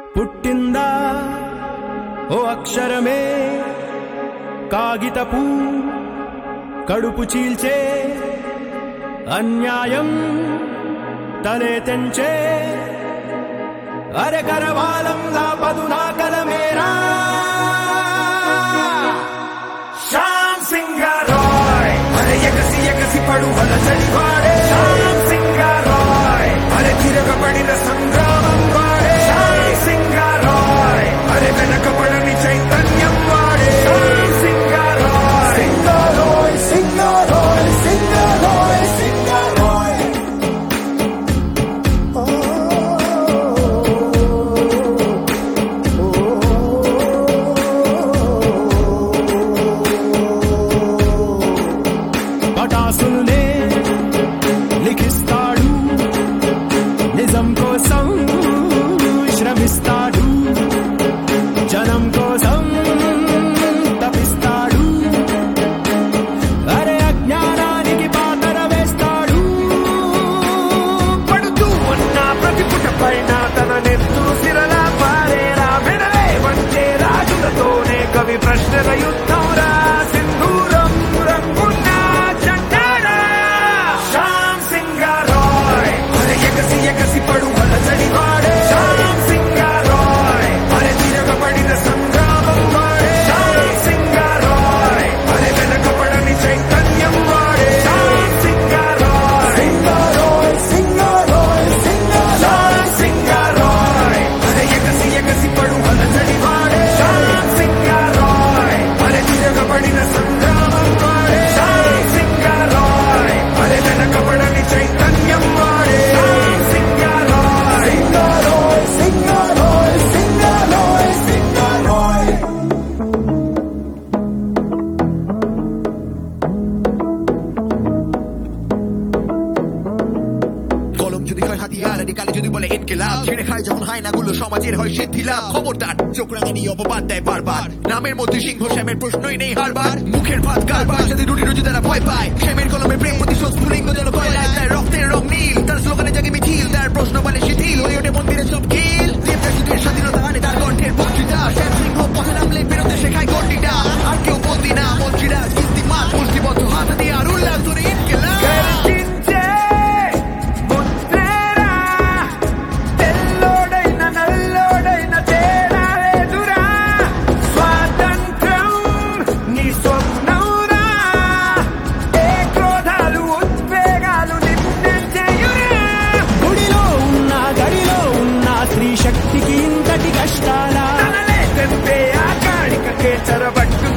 పుట్టిందా ఓ అక్షరమే కాగితపు కడుపు చీల్చే అన్యాయం తలే తెంచే అరే కరవాలంలా పదునా కలమేరా శ్యామ్ సింగ్ రాయ్ అరే ఎగసి పడువల చలివాడే శ్యామ్ సింగ్ రాయ్ అరే తిరగబడిన సంగ్రామం వాడే శ్యామ్ సింగ్ రాయ్ అరే వెనకబడని చైతన్యం వాడే శ్యామ్ సింగ్ రాయ్ సింగారోయ్ సింగారోయ్ సింగారోయ్ సింగారోయ్ పటాసులే లిఖిస్తాడు నిజం కోసం శ్రమిస్తాడు జనం కోసం తపిస్తాడు అరే అజ్ఞానానికి పాతర వేస్తాడు పడుతూ ఉన్న ప్రతి పుట పైన తన నెత్తురు సిరలా పారేరా వెనలే వచ్చే రాజులతోనే కవి ప్రశ్నల యుద్ధం రా సింధూరం రంగున్న జెండారా శ్యామ్ సింగ్ రాయ్ అరే ఎగసి పడువల చలివాడే శ్యామ్ సింగ్ రాయ్ అరే తిరగబడిన సంగ్రామం వాడే శ్యామ్ సింగ్ రాయ్ అరే వెనకబడని చైతన్యం వాడే శ్యామ్ సింగ్ రాయ్ సింగారోయ్ సింగారోయ్ సింగారోయ్ సింగారోయ్ అరే ఎగసి పడువల చలివాడే శ్యామ్ సింగ్ రాయ్ అరే తిరగబడిన సంగ్రామం వాడే శ్యామ్ సింగ్ రాయ్ అరే వెనకబడని చైతన్యం వాడే శ్యామ్ సింగ్ రాయ్ సింగారోయ్ సింగారోయ్ సింగారోయ్ సింగారోయ్ কলম যদি হয় হাতিয়ার কালি যদি বলে ইনকিলাব ছেড়ে খায় যখন হয় না গুলো সমাজের হয় শিথিলাভ খবরদার চোখ রাঙানি অপবাদ দেয় বারবার নামের মধ্যে সিংহ শ্যামের প্রশ্নই নেই হারবার মুখের ভাত কারবার যদি রুটি তারা ভয় পায় শ্যামের কলমে প্রেম প্রতিশোধ স্ফুলিঙ্গ যেন কয়লায় তার রক্তের রং নীল তার স্লোগানে জাগে মিছিল তার প্রশ্ন বলে শিথিল হয়ে ওঠে মন্দিরের সব খিল দেবদাসীদের স্বাধীনতা আনে তার কণ্ঠের বক্তৃতা শ্যাম সিংহ পথে নামলে বেরোতে শেখায় গণ্ডিটা আর কেউ বন্দি না মন্ত্রীরা কীর্তিমান মুষ্টিবদ্ধ হাত দিয়ে আর উল্লাস ধরে ইনকিলাব గర్జించే ముద్రేరా తెల్లోడైన నల్లోడైన తేడా లేదురా స్వాతంత్రం నీ స్వప్నౌరా ఏ క్రోధాలు ఉద్వేగాలు నిన్నే చేయురా గుడిలో ఉన్న గడిలో ఉన్న స్త్రీ శక్తికి ఇంతటి కష్టాల తనలే తెంపే ఆ కాళికకే చెరబట్టు